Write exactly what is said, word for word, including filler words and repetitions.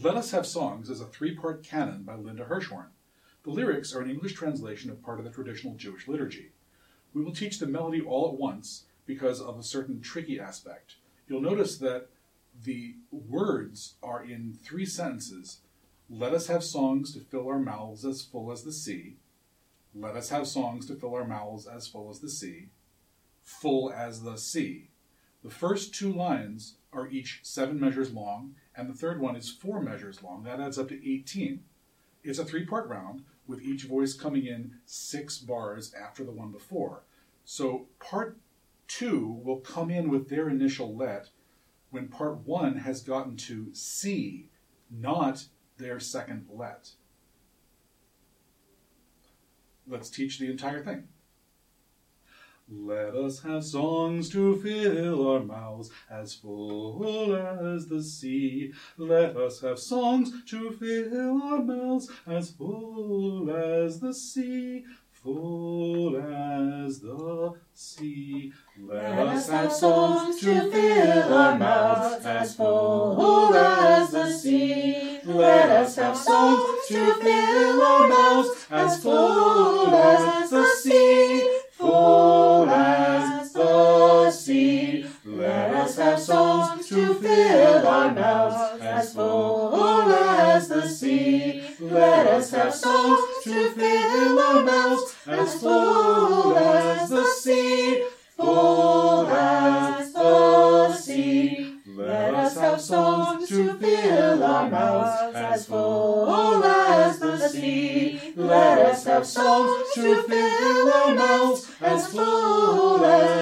Let Us Have Songs is a three-part canon by Linda Hirschhorn. The lyrics are an English translation of part of the traditional Jewish liturgy. We will teach the melody all at once because of a certain tricky aspect. You'll notice that the words are in three sentences. Let us have songs to fill our mouths as full as the sea. Let us have songs to fill our mouths as full as the sea. Full as the sea. The first two lines are each seven measures long, and the third one is four measures long. That adds up to eighteen. It's a three-part round, with each voice coming in six bars after the one before. So part two will come in with their initial let when part one has gotten to C, not their second let. Let's teach the entire thing. Let us have songs to fill our mouths as full as the sea. Let us have songs to fill our mouths as full as the sea. Full as the sea. Let us have songs to fill our mouths as full as the sea. Let us have songs to fill our mouths as full as the sea. Full as the sea. Let us have songs to fill our mouths as full as the sea. Let us have songs to fill our mouths as full as the sea. Full as the sea. Let us have songs to fill our mouths as full as the sea. Let us have songs to fill our mouths as full as